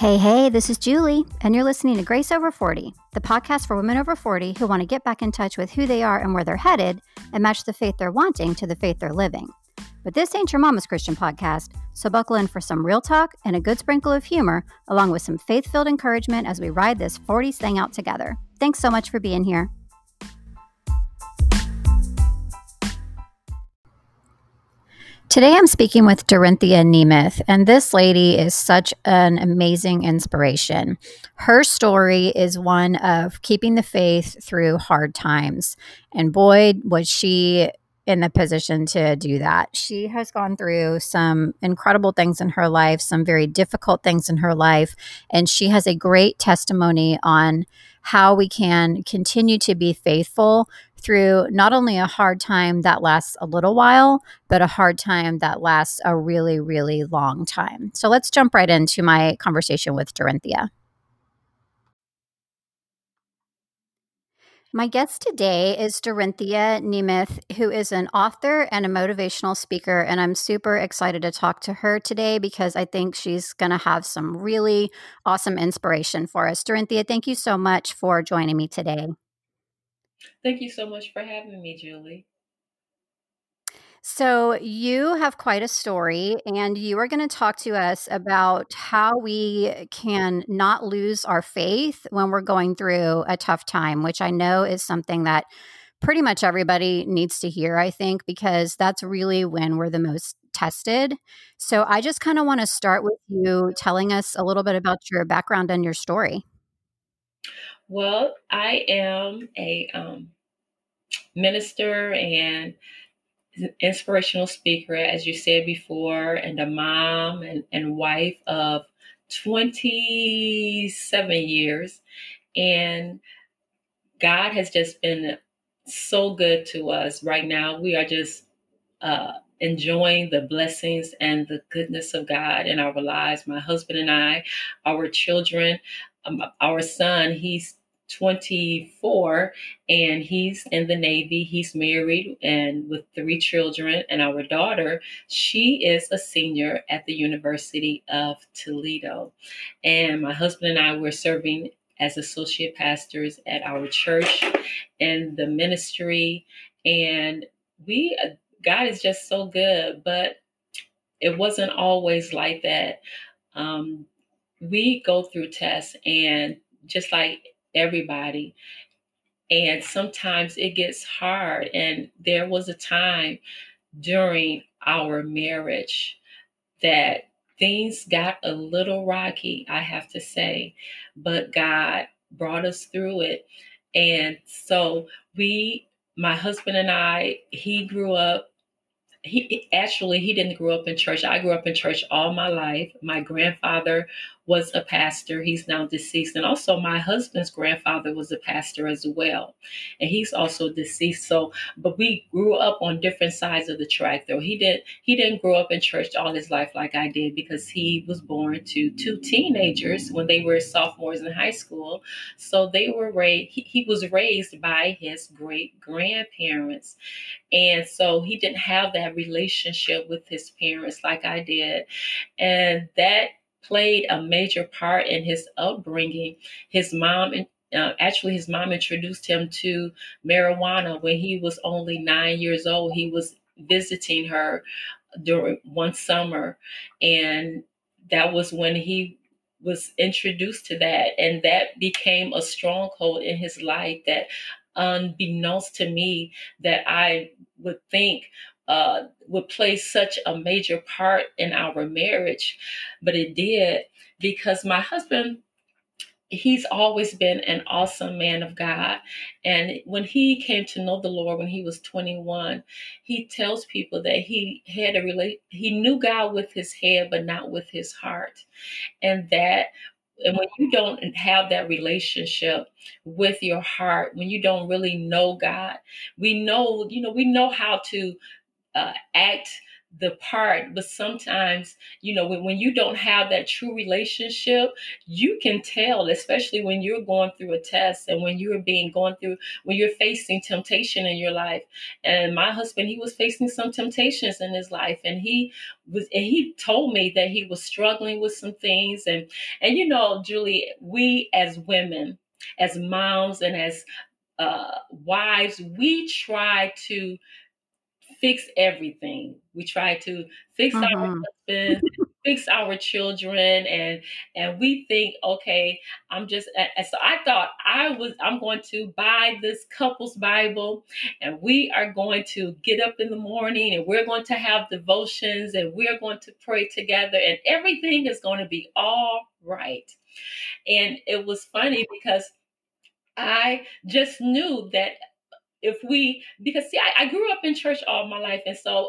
Hey, this is Julie, and you're listening to Grace Over 40, the podcast for women over 40 who want to get back in touch with who they are and where they're headed and match the faith they're wanting to the faith they're living. But this ain't your mama's Christian podcast, so buckle in for some real talk and a good sprinkle of humor, along with some faith-filled encouragement as we ride this 40s thing out together. Thanks so much for being here. Today I'm speaking with Dorinthia Nemeth, and this lady is such an amazing inspiration. Her story is one of keeping the faith through hard times, and boy, was she in the position to do that. She has gone through some incredible things in her life, some very difficult things in her life, and she has a great testimony on how we can continue to be faithful through not only a hard time that lasts a little while, but a hard time that lasts a really, really long time. So let's jump right into my conversation with Dorinthia. My guest today is Dorinthia Nemeth, who is an author and a motivational speaker. And I'm super excited to talk to her today because I think she's going to have some really awesome inspiration for us. Dorinthia, thank you so much for joining me today. Thank you so much for having me, Julie. So, you have quite a story, and you are going to talk to us about how we can not lose our faith when we're going through a tough time, which I know is something that pretty much everybody needs to hear, I think, because that's really when we're the most tested. So, I just kind of want to start with you telling us a little bit about your background and your story. Well, I am a minister and inspirational speaker, as you said before, and a mom and wife of 27 years. And God has just been so good to us. Right now, we are just enjoying the blessings and the goodness of God in our lives. My husband and I, our children, our son, he's 24 and he's in the Navy. He's married and with 3 children. And our daughter, she is a senior at the University of Toledo. And my husband and I were serving as associate pastors at our church and the ministry. And we God is just so good, but it wasn't always like that. Um, we go through tests, and just like everybody, and sometimes it gets hard. And there was a time during our marriage that things got a little rocky, I have to say, but God brought us through it. And so my husband and I, he grew up he didn't grow up in church. I grew up in church all my life. My grandfather was a pastor. He's now deceased. And also my husband's grandfather was a pastor as well. And he's also deceased. So, but we grew up on different sides of the track though. He didn't grow up in church all his life like I did because he was born to 2 teenagers when they were sophomores in high school. So they were raised, he was raised by his great grandparents. And so he didn't have that relationship with his parents like I did. And that played a major part in his upbringing. His mom, his mom introduced him to marijuana when he was only 9 years old. He was visiting her during one summer, and that was when he was introduced to that, and that became a stronghold in his life that unbeknownst to me that I would think would play such a major part in our marriage, but it did, because my husband, he's always been an awesome man of God. And when he came to know the Lord when he was 21, he tells people that he knew God with his head, but not with his heart. And when you don't have that relationship with your heart, when you don't really know God, we know how to act the part. But sometimes, when you don't have that true relationship, you can tell, especially when you're going through a test and when when you're facing temptation in your life. And my husband, he was facing some temptations in his life, and he told me that he was struggling with some things. And Julie, we as women, as moms, and as wives, we try to fix everything. We try to fix our Mm-hmm. husbands, fix our children, and we think, okay, and so I thought I'm going to buy this couples Bible, and we are going to get up in the morning, and we're going to have devotions, and we're going to pray together, and everything is going to be all right. And it was funny because I just knew that because see, I grew up in church all my life, and so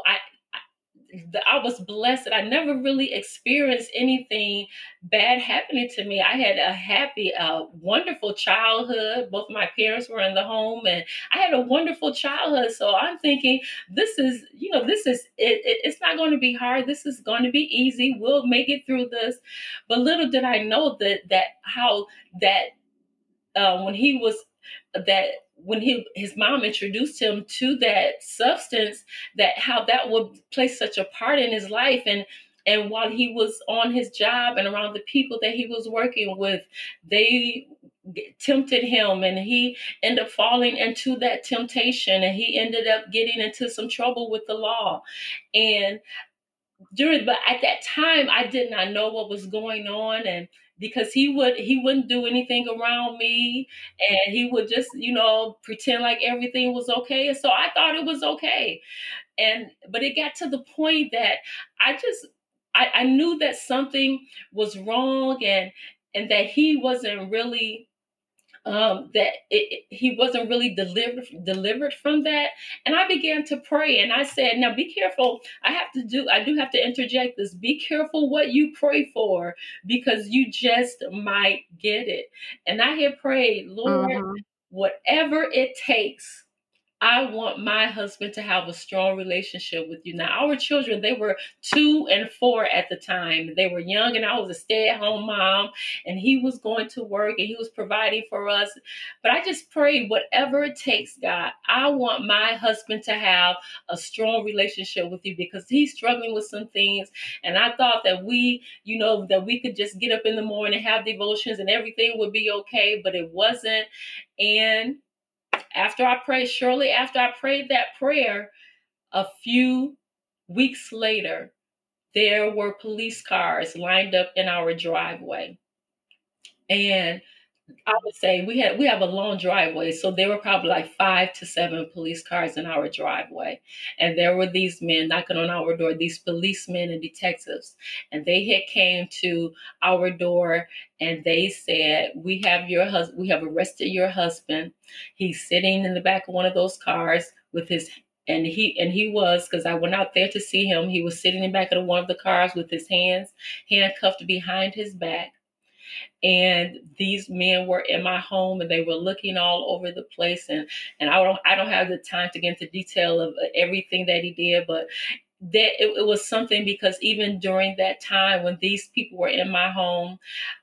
I was blessed that I never really experienced anything bad happening to me. I had a happy, wonderful childhood. Both of my parents were in the home, and I had a wonderful childhood. So I'm thinking, this is it. It's not going to be hard. This is going to be easy. We'll make it through this. But little did I know that how that when he was that when his mom introduced him to that substance, that how that would play such a part in his life. And while he was on his job and around the people that he was working with, they tempted him, and he ended up falling into that temptation, and he ended up getting into some trouble with the law. And but at that time I did not know what was going on. And because he wouldn't do anything around me, and he would just pretend like everything was okay, and so I thought it was okay. And but it got to the point that I just I knew that something was wrong, and that he wasn't really he wasn't really delivered from that. And I began to pray, and I said, now be careful. I do have to interject this. Be careful what you pray for, because you just might get it. And I had prayed, Lord, Mm-hmm. whatever it takes, I want my husband to have a strong relationship with you. Now, our children, they were 2 and 4 at the time. They were young, and I was a stay-at-home mom, and he was going to work, and he was providing for us. But I just prayed, whatever it takes, God, I want my husband to have a strong relationship with you, because he's struggling with some things. And I thought that that we could just get up in the morning, have devotions, and everything would be okay, but it wasn't. And shortly after I prayed that prayer, a few weeks later, there were police cars lined up in our driveway. And I would say we have a long driveway, so there were probably like 5 to 7 police cars in our driveway, and there were these men knocking on our door, these policemen and detectives, and they had came to our door, and they said, we have arrested your husband. He's sitting in the back of one of those cars with his and he was, because I went out there to see him, he was sitting in the back of one of the cars with his hands handcuffed behind his back. And these men were in my home, and they were looking all over the place. And I don't have the time to get into detail of everything that he did, but that it was something, because even during that time when these people were in my home,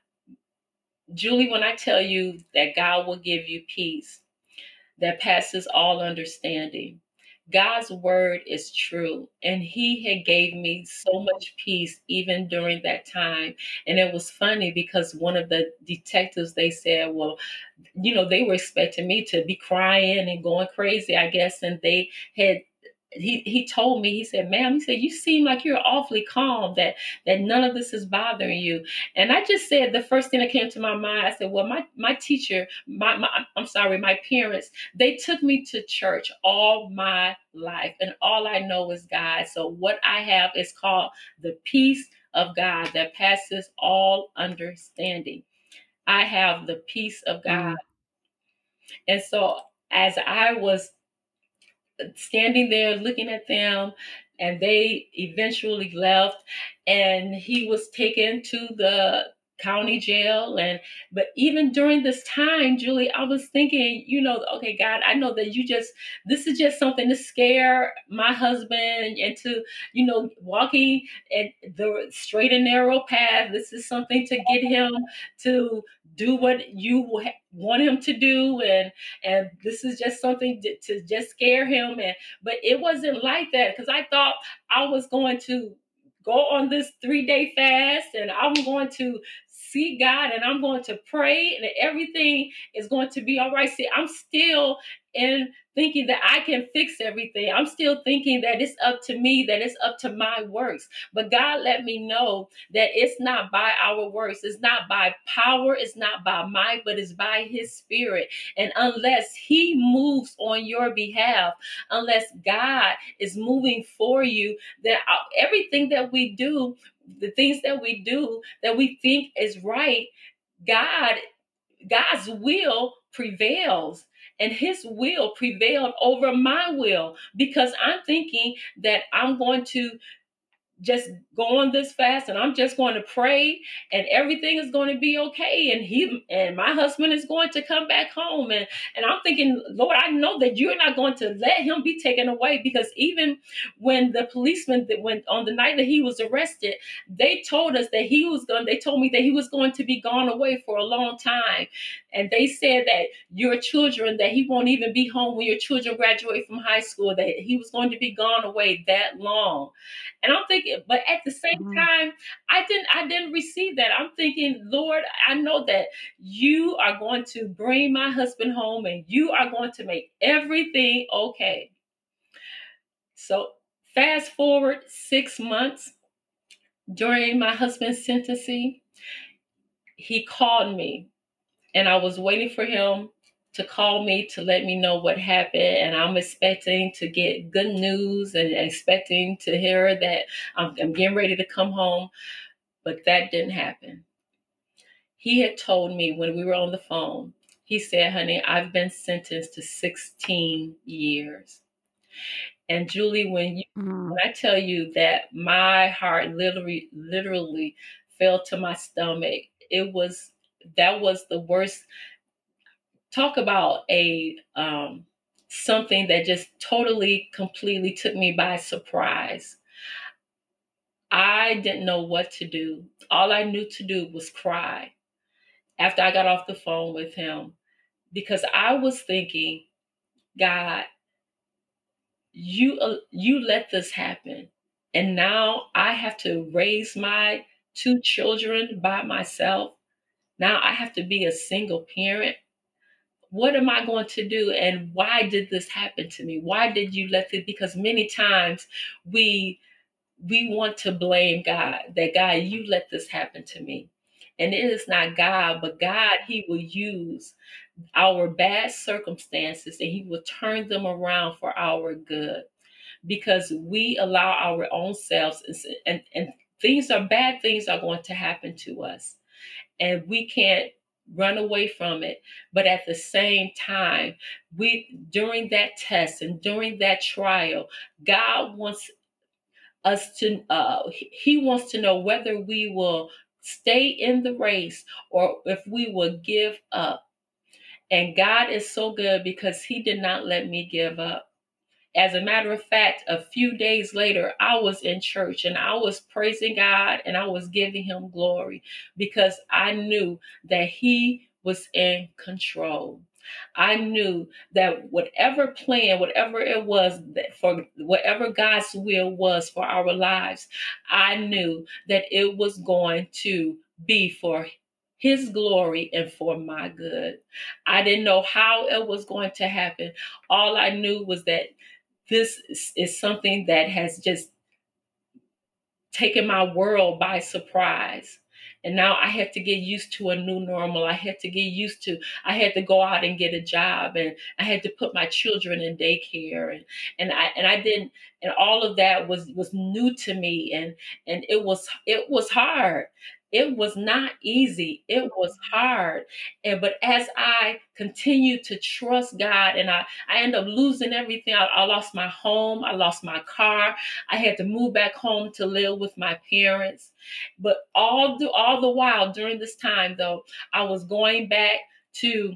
Julie, when I tell you that God will give you peace that passes all understanding. God's word is true, and he had gave me so much peace even during that time. And it was funny because one of the detectives, they said, well, they were expecting me to be crying and going crazy, I guess. And they had he told me, he said, ma'am, he said, you seem like you're awfully calm, that none of this is bothering you. And I just said, the first thing that came to my mind, I said, well, my teacher, I'm sorry, my parents, they took me to church all my life, and all I know is God. So what I have is called the peace of God that passes all understanding. I have the peace of God. Mm. And so as I was standing there looking at them, and they eventually left, and he was taken to the county jail. But even during this time, Julie, I was thinking, okay, God, I know that this is just something to scare my husband into, walking in the straight and narrow path. This is something to get him to do what you want him to do. And this is just something to just scare him. But it wasn't like that, because I thought I was going to go on this 3-day fast, and I'm going to see God, and I'm going to pray, and everything is going to be all right. See, I'm still in thinking that I can fix everything. I'm still thinking that it's up to me, that it's up to my works. But God let me know that it's not by our works, it's not by power, it's not by might, but it's by his spirit. And unless he moves on your behalf, unless God is moving for you, then everything that we do, the things that we do that we think is right, God's will prevails, and his will prevailed over my will, because I'm thinking that I'm going to just go on this fast, and I'm just going to pray, and everything is going to be okay, and my husband is going to come back home, and I'm thinking, Lord, I know that you're not going to let him be taken away, because even when the policeman that went on the night that he was arrested, they told me that he was going to be gone away for a long time, and they said that your children, that he won't even be home when your children graduate from high school, that he was going to be gone away that long. And I'm thinking, but at the same time, I didn't receive that. I'm thinking, Lord, I know that you are going to bring my husband home, and you are going to make everything okay. So fast forward 6 months, during my husband's sentencing, he called me, and I was waiting for him to call me to let me know what happened. And I'm expecting to get good news, and expecting to hear that I'm getting ready to come home. But that didn't happen. He had told me when we were on the phone, he said, honey, I've been sentenced to 16 years. And Julie, when I tell you that my heart literally fell to my stomach, that was the worst. Talk about a something that just totally, completely took me by surprise. I didn't know what to do. All I knew to do was cry after I got off the phone with him, because I was thinking, God, you let this happen, and now I have to raise my 2 children by myself. Now I have to be a single parent. What am I going to do? And why did this happen to me? Why did you let it? Because many times we want to blame God, that God, you let this happen to me. And it is not God, but God, he will use our bad circumstances, and he will turn them around for our good, because we allow our own selves, and bad things are going to happen to us, and we can't run away from it. But at the same time, during that test and during that trial, God wants us to he wants to know whether we will stay in the race, or if we will give up. And God is so good, because he did not let me give up. As a matter of fact, a few days later, I was in church, and I was praising God, and I was giving him glory, because I knew that he was in control. I knew that whatever plan, whatever it was, that for whatever God's will was for our lives, I knew that it was going to be for his glory and for my good. I didn't know how it was going to happen. All I knew was that this is something that has just taken my world by surprise. And now I had to get used to a new normal. I had to go out and get a job, and I had to put my children in daycare, and I didn't, and all of that was new to me, and it was hard. It was not easy. It was hard. But as I continued to trust God, and I ended up losing everything. I lost my home, I lost my car. I had to move back home to live with my parents. But all the while during this time though, I was going back to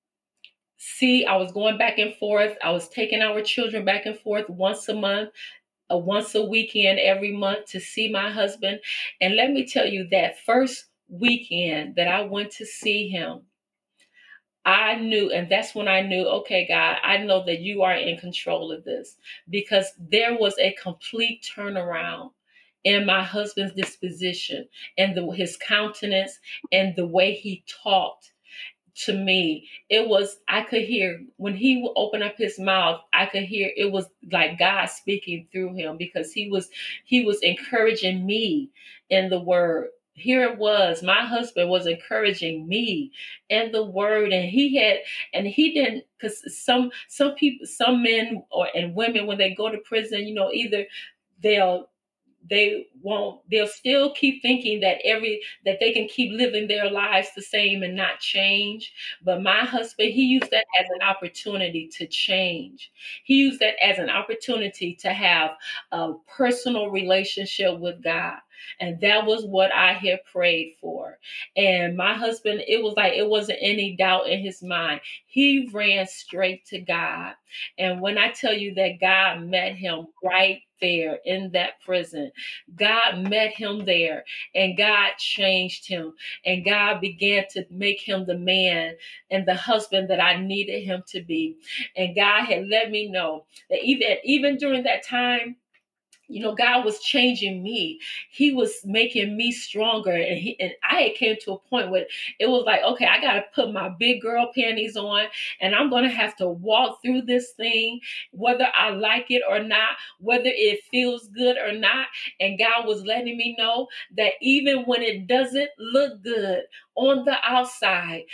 see, I was going back and forth. I was taking our children back and forth once a month, once a weekend every month to see my husband. And let me tell you, that first weekend that I went to see him, I knew, and that's when I knew, okay, God, I know that you are in control of this, because there was a complete turnaround in my husband's disposition and his countenance and the way he talked to me. It was, I could hear when he would open up his mouth, I could hear it was like God speaking through him, because he was encouraging me in the word. Here it was, my husband was encouraging me in the word, and he didn't, because some people, some men or and women, when they go to prison, either they'll they'll still keep thinking that they can keep living their lives the same and not change. But my husband, he used that as an opportunity to change. He used that as an opportunity to have a personal relationship with God. And that was what I had prayed for. And my husband, it was like it wasn't any doubt in his mind. He ran straight to God. And when I tell you that God met him right there in that prison, God met him there, and God changed him, and God began to make him the man and the husband that I needed him to be. And God had let me know that even during that time, God was changing me. He was making me stronger. And I had came to a point where it was like, okay, I got to put my big girl panties on, and I'm going to have to walk through this thing, whether I like it or not, whether it feels good or not. And God was letting me know that even when it doesn't look good on the outside,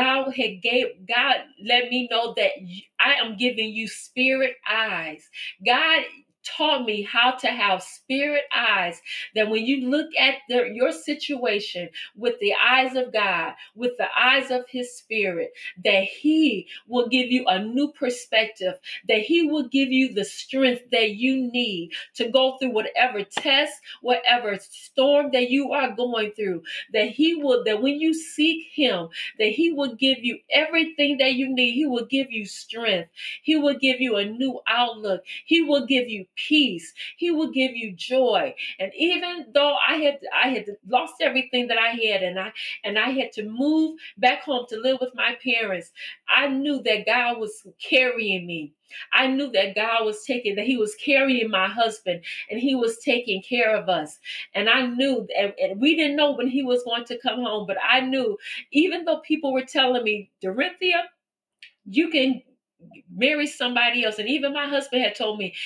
God let me know that I am giving you spirit eyes. God taught me how to have spirit eyes, that when you look at your situation with the eyes of God, with the eyes of his spirit, that he will give you a new perspective, that he will give you the strength that you need to go through whatever test, whatever storm that you are going through, that when you seek him, that he will give you everything that you need. He will give you strength. He will give you a new outlook. He will give you peace. He will give you joy. And even though I had lost everything that I had, and I had to move back home to live with my parents, I knew that God was carrying me. I knew that that he was carrying my husband, and he was taking care of us. And I knew, and we didn't know when he was going to come home, but I knew, even though people were telling me, Dorinthia, you can marry somebody else. And even my husband had told me,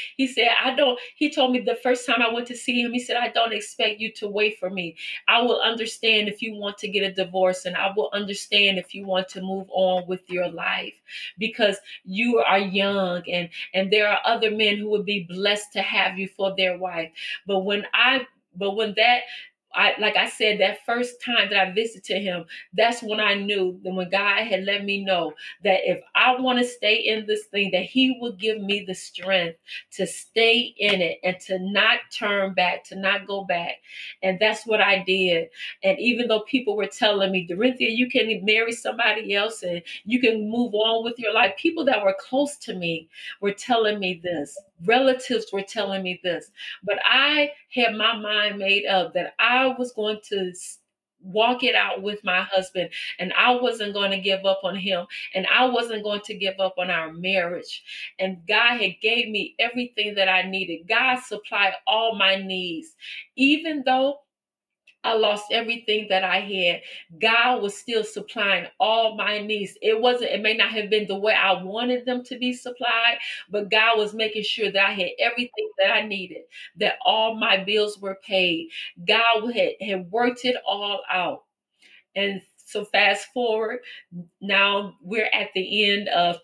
he told me the first time I went to see him, he said, I don't expect you to wait for me. I will understand if you want to get a divorce, and I will understand if you want to move on with your life, because you are young, and there are other men who would be blessed to have you for their wife. But when that, like I said, that first time that I visited him, that's when I knew that when God had let me know that if I want to stay in this thing, that he would give me the strength to stay in it and to not turn back, to not go back. And that's what I did. And even though people were telling me, Dorinthia, you can marry somebody else and you can move on with your life, people that were close to me were telling me this. Relatives were telling me this. But I had my mind made up that I was going to walk it out with my husband, and I wasn't going to give up on him, and I wasn't going to give up on our marriage. And God had gave me everything that I needed. God supplied all my needs. Even though I lost everything that I had, God was still supplying all my needs. It may not have been the way I wanted them to be supplied, but God was making sure that I had everything that I needed, that all my bills were paid. God had worked it all out. And so fast forward, now we're at the end of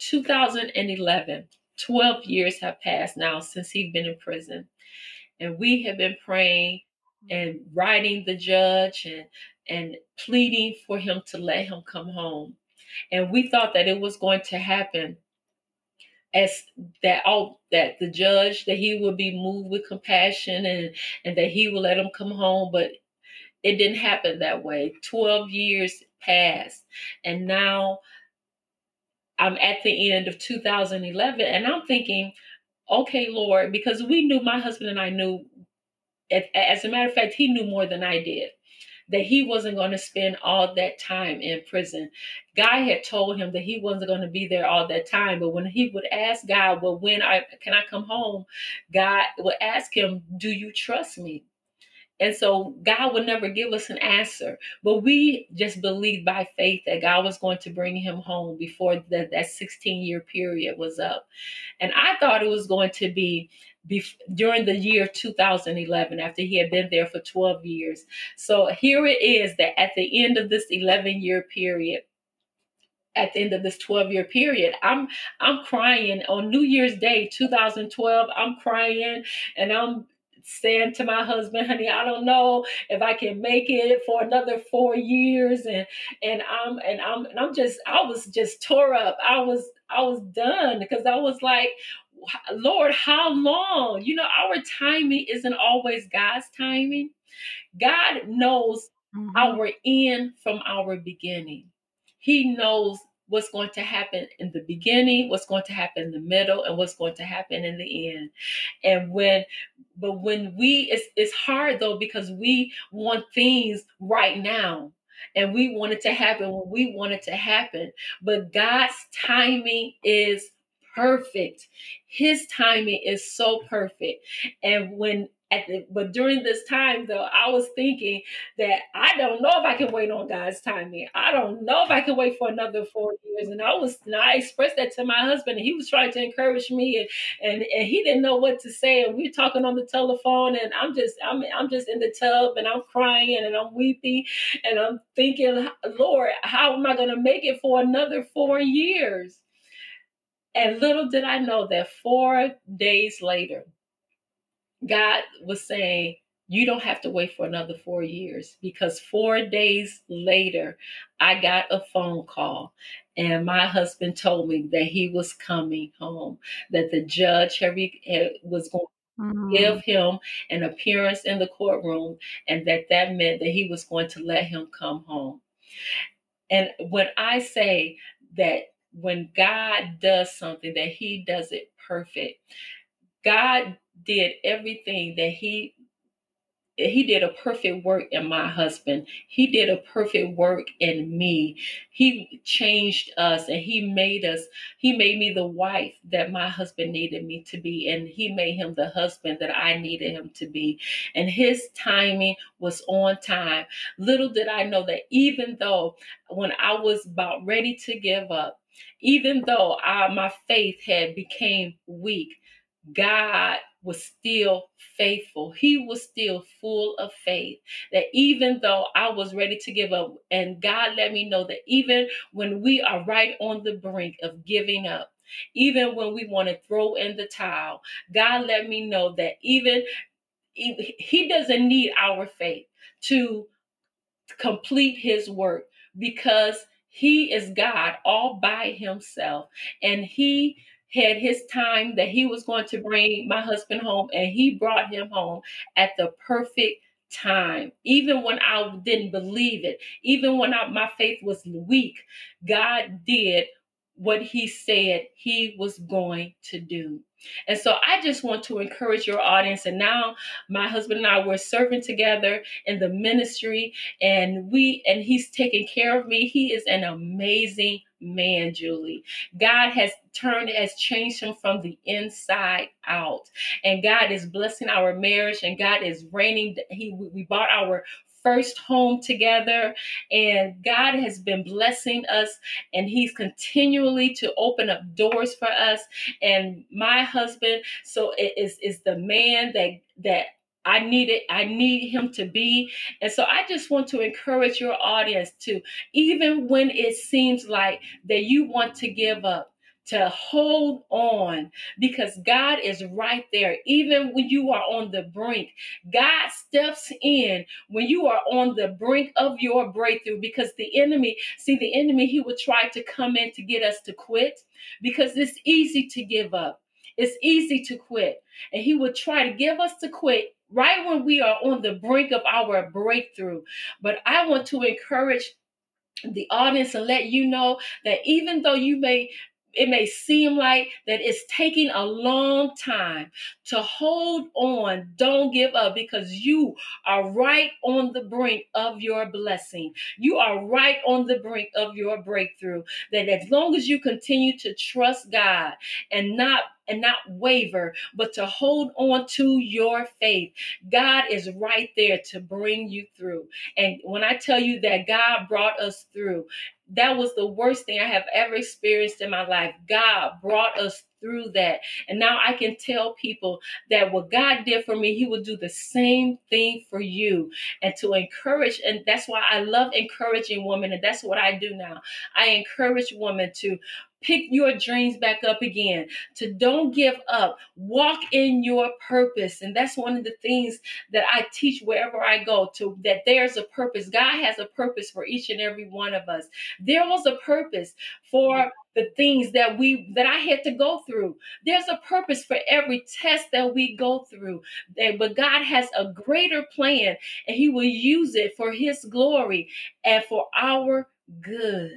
2011. 12 years have passed now since he's been in prison. And we have been praying. and writing the judge and pleading for him to let him come home. And we thought that it was going to happen as that the judge, that he would be moved with compassion and that he would let him come home, but it didn't happen that way. 12 years passed, and now I'm at the end of 2011, and I'm thinking, okay, Lord, because we knew, my husband and I knew, as a matter of fact, he knew more than I did, that he wasn't going to spend all that time in prison. God had told him that he wasn't going to be there all that time. But when he would ask God, well, can I come home? God would ask him, do you trust me? And so God would never give us an answer, but we just believed by faith that God was going to bring him home before that 16-year period was up. And I thought it was going to be during the year 2011, after he had been there for 12 years. So here it is, that at the end of this 11-year period, at the end of this 12-year period, I'm crying on New Year's Day 2012. I'm crying, and I'm saying to my husband, honey, I don't know if I can make it for another 4 years. I was just tore up. I was done, because I was like, Lord, how long? Our timing isn't always God's timing. God knows our end from our beginning. He knows what's going to happen in the beginning, what's going to happen in the middle, and what's going to happen in the end. When it's hard though, because we want things right now, and we want it to happen when we want it to happen. But God's timing is perfect. His timing is so perfect. And but during this time though, I was thinking that I don't know if I can wait on God's timing. I don't know if I can wait for another 4 years. And I expressed that to my husband, and he was trying to encourage me, and he didn't know what to say. And we were talking on the telephone, and I'm just in the tub, and I'm crying, and I'm weeping, and I'm thinking, Lord, how am I going to make it for another 4 years? And little did I know that 4 days later, God was saying, you don't have to wait for another 4 years, because 4 days later, I got a phone call, and my husband told me that he was coming home, that the judge was going to give him an appearance in the courtroom, and that meant that he was going to let him come home. And when I say that when God does something, that he does it perfect. God did everything that he did a perfect work in my husband. He did a perfect work in me. He changed us, and he made me the wife that my husband needed me to be. And he made him the husband that I needed him to be. And his timing was on time. Little did I know that even though when I was about ready to give up, even though my faith had became weak, God was still faithful. He was still full of faith. That even though I was ready to give up, and God let me know that even when we are right on the brink of giving up, even when we want to throw in the towel, God let me know that even he doesn't need our faith to complete his work, because he is God all by himself. And he had his time that he was going to bring my husband home, and he brought him home at the perfect time. Even when I didn't believe it, even when my faith was weak, God did what he said he was going to do. And so I just want to encourage your audience. And now my husband and I were serving together in the ministry, and he's taking care of me. He is an amazing man, Julie. God has changed him from the inside out. And God is blessing our marriage, and God is reigning. We bought our first home together, and God has been blessing us, and he's continually to open up doors for us. And my husband, so it is the man that I need him to be. And so I just want to encourage your audience to, even when it seems like that you want to give up, to hold on, because God is right there. Even when you are on the brink, God steps in when you are on the brink of your breakthrough. Because the enemy, he will try to come in to get us to quit, because it's easy to give up. It's easy to quit. And he will try to give us to quit right when we are on the brink of our breakthrough. But I want to encourage the audience and let you know that even though it may seem like that it's taking a long time to hold on, don't give up, because you are right on the brink of your blessing. You are right on the brink of your breakthrough. That as long as you continue to trust God and not waver, but to hold on to your faith, God is right there to bring you through. And when I tell you that God brought us through, that was the worst thing I have ever experienced in my life. God brought us through that. And now I can tell people that what God did for me, he will do the same thing for you. And to encourage, and that's why I love encouraging women. And that's what I do now. I encourage women to pick your dreams back up again, to don't give up, walk in your purpose. And that's one of the things that I teach wherever I go, to that there's a purpose. God has a purpose for each and every one of us. There was a purpose for the things that I had to go through. There's a purpose for every test that we go through. But God has a greater plan, and he will use it for his glory and for our good.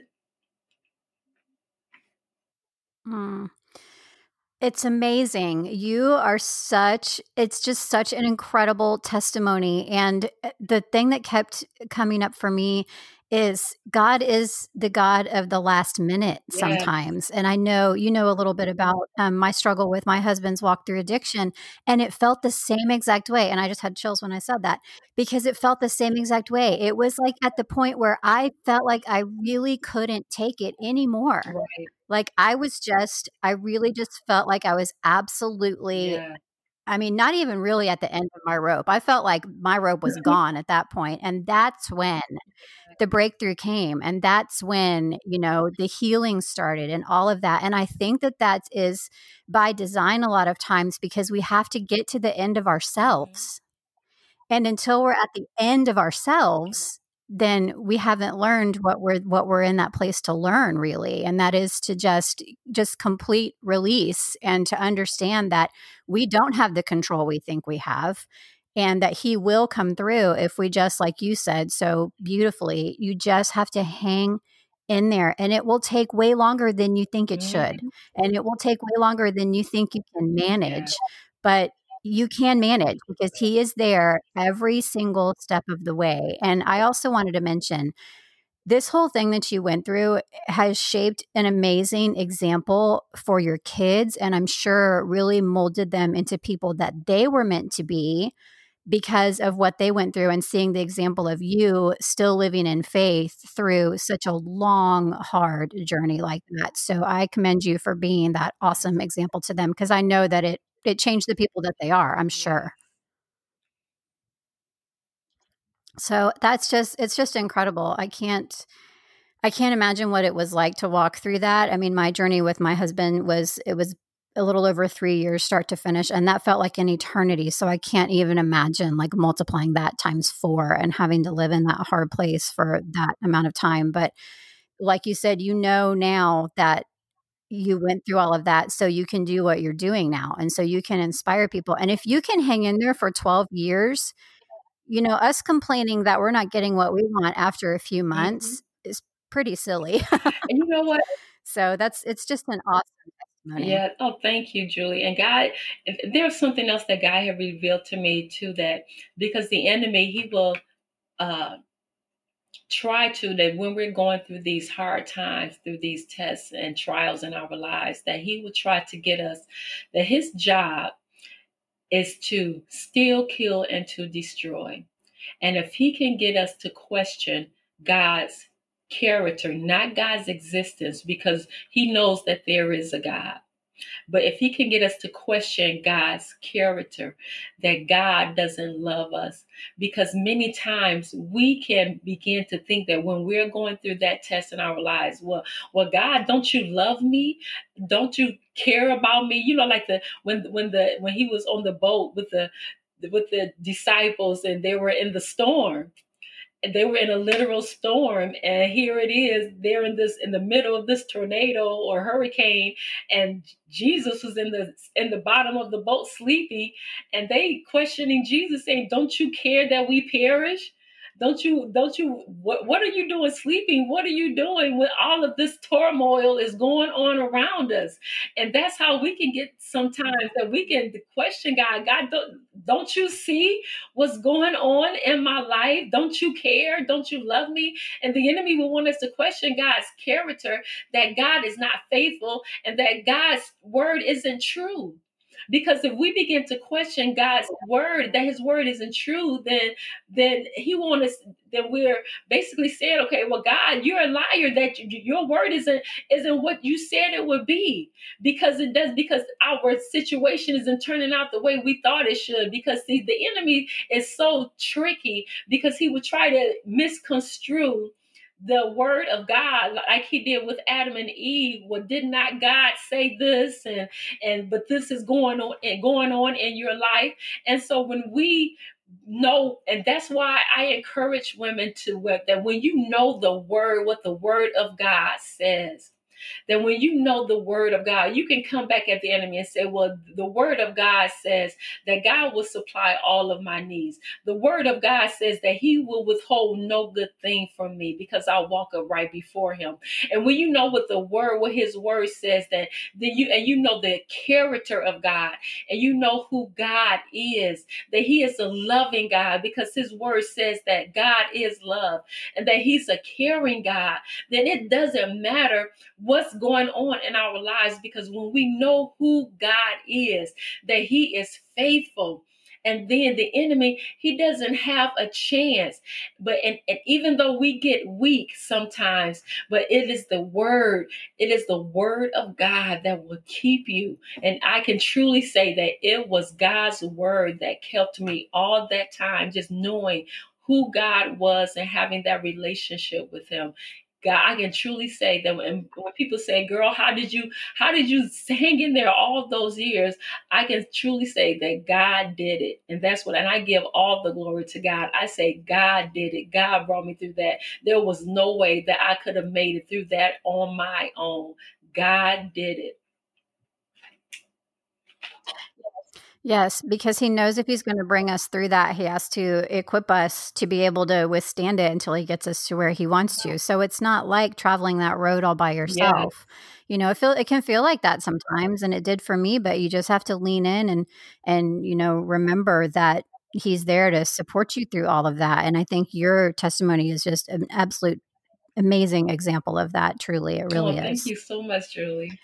Mm. It's amazing. It's just such an incredible testimony. And the thing that kept coming up for me is God is the God of the last minute Yeah. sometimes. And I know you know a little bit about my struggle with my husband's walk through addiction. And it felt the same exact way. And I just had chills when I said that because it felt the same exact way. It was like at the point where I felt like I really couldn't take it anymore. Right. Like, I really just felt like I was absolutely Yeah. I mean, not even really at the end of my rope. I felt like my rope was gone at that point, and that's when the breakthrough came, and that's when, the healing started and all of that, and I think that that is by design a lot of times because we have to get to the end of Mhm. ourselves. And until we're at the end of ourselves, then we haven't learned what we're in that place to learn really. And that is to just complete release and to understand that we don't have the control we think we have and that he will come through if we just like you said so beautifully, you just have to hang in there and it will take way longer than you think it should. Mhm. And it will take way longer than you think you can Yeah. manage. But you can manage because he is there every single step of the way. And I also wanted to mention this whole thing that you went through has shaped an amazing example for your kids. And I'm sure really molded them into people that they were meant to be because of what they went through and seeing the example of you still living in faith through such a long, hard journey like that. So I commend you for being that awesome example to them because I know that it changed the people that they are, I'm Yeah. sure. So it's just incredible. I can't imagine what it was like to walk through that. I mean, my journey with my husband was a little over 3 years start to finish, and that felt like an eternity. So I can't even imagine like multiplying that times 4 and having to live in that hard place for that amount of time. But like you said, now that you went through all of that, so you can do what you're doing now, and so you can inspire people. And if you can hang in there for 12 years, us complaining that we're not getting what we want after a few Mhm. months is pretty silly. And you know what? So it's just an awesome testimony. Yeah. Oh, thank you, Julie. And God, there's something else that God had revealed to me too, that because the enemy, he will uh try to, that when we're going through these hard times, through these tests and trials in our lives, that he will try to get us, that his job is to steal, kill, and to destroy. And if he can get us to question God's character, not God's existence, because he knows that there is a God. But if he can get us to question God's character, that God doesn't love us, because many times we can begin to think that when we're going through that test in our lives, well, God, don't you love me? Don't you care about me? Like when he was on the boat with the disciples and they were in the storm, they were in a literal storm, and here it is, they're in the middle of this tornado or hurricane, and Jesus was in the bottom of the boat sleeping, and they questioning Jesus, saying, don't you care that we perish? Don't you what are you doing sleeping? What are you doing when all of this turmoil is going on around us? And that's how we can get sometimes, that we can question God. Don't you see what's going on in my life? Don't you care? Don't you love me? And the enemy will want us to question God's character, that God is not faithful and that God's word isn't true. Because if we begin to question God's word, that his word isn't true, then he wants us, then we're basically saying, okay, well, God, you're a liar, that your word isn't what you said it would be. Because our situation isn't turning out the way we thought it should. Because see, the enemy is so tricky, because he would try to misconstrue the word of God, like he did with Adam and Eve. Well, did not God say this? And but this is going on in your life. And so when we know, and that's why I encourage women to work, that when you know the word, what the word of God says, then when you know the word of God, you can come back at the enemy and say, well, the word of God says that God will supply all of my needs. The word of God says that he will withhold no good thing from me, because I'll walk right before him. And when you know what his word says, then you know the character of God, and you know who God is, that he is a loving God, because his word says that God is love and that he's a caring God, then it doesn't matter what's going on in our lives, because when we know who God is, that he is faithful, and then the enemy, he doesn't have a chance. And even though we get weak sometimes, but it is the word of God that will keep you. And I can truly say that it was God's word that kept me all that time, just knowing who God was and having that relationship with him. God, I can truly say that when people say, girl, how did you hang in there all those years? I can truly say that God did it. And I give all the glory to God. I say, God did it. God brought me through that. There was no way that I could have made it through that on my own. God did it. Yes, because he knows if he's going to bring us through that, he has to equip us to be able to withstand it until he gets us to where he wants to. So it's not like traveling that road all by Yes. yourself. It can feel like that sometimes, and it did for me, but you just have to lean in and remember that he's there to support you through all of that. And I think your testimony is just an absolute amazing example of that. Truly, it really Oh, thank is. you so much, Julie.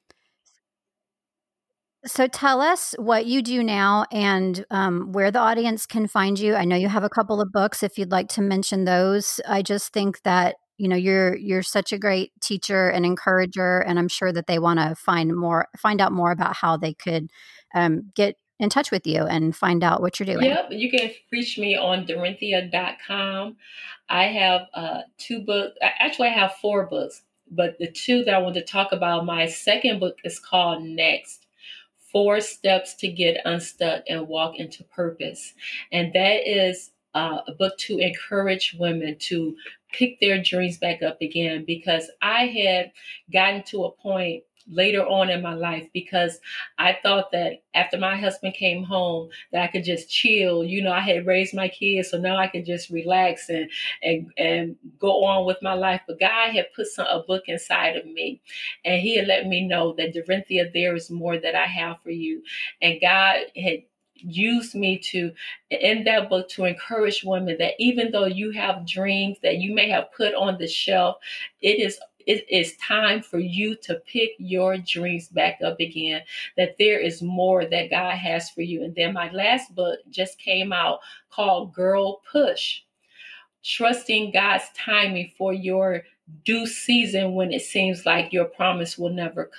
So tell us what you do now and where the audience can find you. I know you have a couple of books. If you'd like to mention those, I just think that you're such a great teacher and encourager, and I'm sure that they want to find out more about how they could get in touch with you and find out what you're doing. Yep, you can reach me on Dorinthia.com. I have two books. Actually, I have four books, but the two that I want to talk about, my second book is called Next: 4 Steps to Get Unstuck and Walk into Purpose. And that is a book to encourage women to pick their dreams back up again, because I had gotten to a point later on in my life, because I thought that after my husband came home that I could just chill. I had raised my kids, so now I could just relax and go on with my life. But God had put a book inside of me, and he had let me know that, Dorinthia, there is more that I have for you. And God had used me to, in that book, to encourage women that even though you have dreams that you may have put on the shelf, it is time for you to pick your dreams back up again, that there is more that God has for you. And then my last book just came out, called Girl Push: Trusting God's Timing for Your Due Season When It Seems Like Your Promise Will Never Come.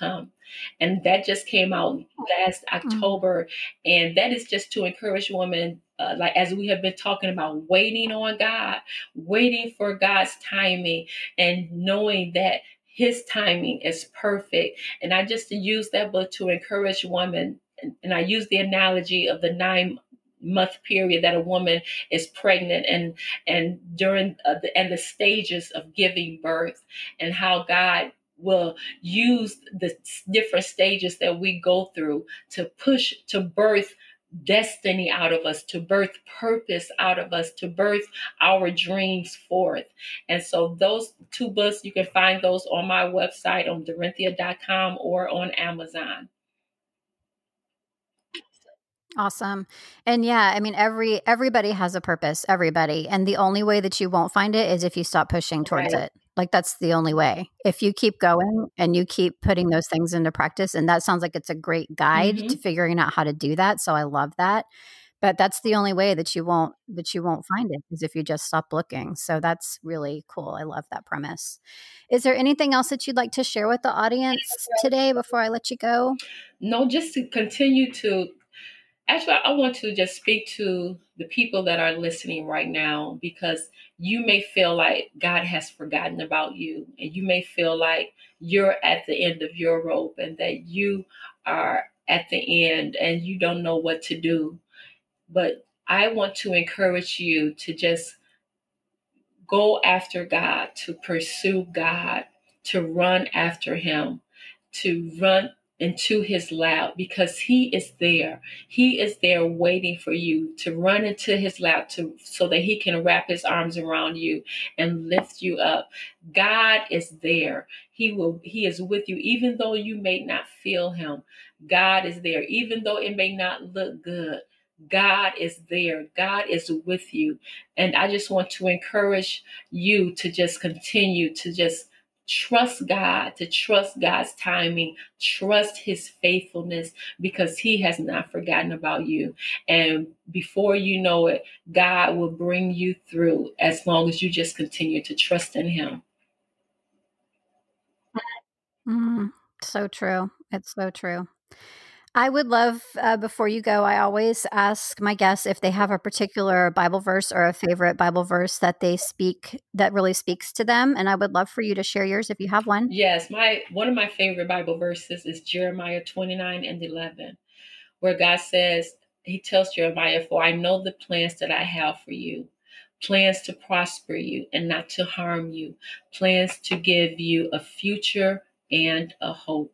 And that just came out last October. And that is just to encourage women, like as we have been talking about, waiting on God, waiting for God's timing, and knowing that his timing is perfect. And I just use that book to encourage women. And I use the analogy of the 9-month period that a woman is pregnant, and during the stages of giving birth, and how God will use the different stages that we go through to push, to birth destiny out of us, to birth purpose out of us, to birth our dreams forth. And so those 2 books, you can find those on my website on Dorinthia.com or on Amazon. Awesome. And yeah, I mean, everybody has a purpose, everybody. And the only way that you won't find it is if you stop pushing towards Right. it. Like, that's the only way. If you keep going and you keep putting those things into practice, and that sounds like it's a great guide to figuring out how to do that. So I love that. But that's the only way that you won't find it, is if you just stop looking. So that's really cool. I love that premise. Is there anything else that you'd like to share with the audience today before I let you go? No, just to continue to, actually, I want to just speak to the people that are listening right now, because you may feel like God has forgotten about you, and you may feel like you're at the end of your rope, and that you are at the end and you don't know what to do. But I want to encourage you to just go after God, to pursue God, to run after him, to run into his lap, because he is there. He is there waiting for you to run into his lap, to so that he can wrap his arms around you and lift you up. God is there. He is with you, even though you may not feel him. God is there, even though it may not look good. God is there. God is with you. And I just want to encourage you to just continue to just trust God, to trust God's timing, trust his faithfulness, because he has not forgotten about you. And before you know it, God will bring you through, as long as you just continue to trust in him. So true. It's so true. I would love, before you go, I always ask my guests if they have a particular Bible verse or a favorite Bible verse that they speak, that really speaks to them. And I would love for you to share yours if you have one. Yes, one of my favorite Bible verses is Jeremiah 29:11, where God says, he tells Jeremiah, "For I know the plans that I have for you, plans to prosper you and not to harm you, plans to give you a future and a hope."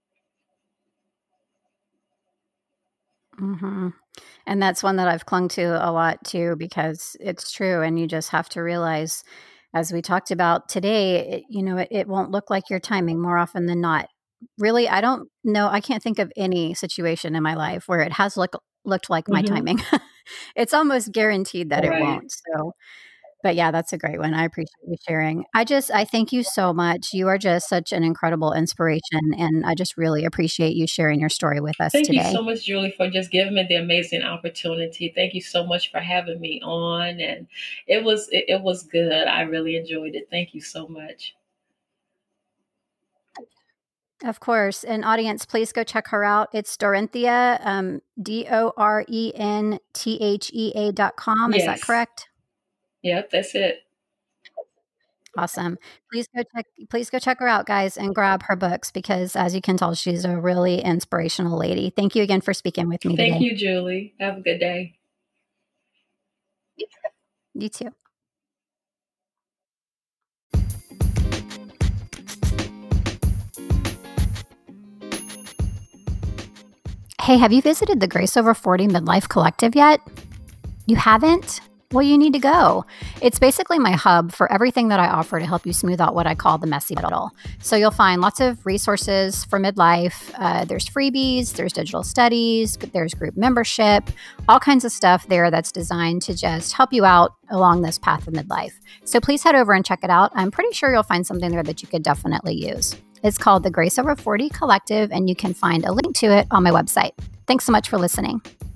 hmm And that's one that I've clung to a lot too, because it's true. And you just have to realize, as we talked about today, it won't look like your timing more often than not. Really, I don't know. I can't think of any situation in my life where it has looked like my Mm-hmm. timing. It's almost guaranteed that it Right. won't. So, but yeah, that's a great one. I appreciate you sharing. I thank you so much. You are just such an incredible inspiration. And I just really appreciate you sharing your story with us Thank you today. so much, Julie, for just giving me the amazing opportunity. Thank you so much for having me on, and it was good. I really enjoyed it. Thank you so much. Of course. And audience, please go check her out. It's Dorenthea, DORENTHEA.com. Is that Yes. correct? Yep, that's it. Awesome. Please go check her out, guys, and grab her books, because as you can tell, she's a really inspirational lady. Thank you again for speaking with me Thank today. you, Julie. Have a good day. You too. Hey, have you visited the Grace Over 40 Midlife Collective yet? You haven't? Well, you need to go. It's basically my hub for everything that I offer to help you smooth out what I call the messy middle. So you'll find lots of resources for midlife. There's freebies, there's digital studies, there's group membership, all kinds of stuff there that's designed to just help you out along this path of midlife. So please head over and check it out. I'm pretty sure you'll find something there that you could definitely use. It's called the Grace Over 40 Collective, and you can find a link to it on my website. Thanks so much for listening.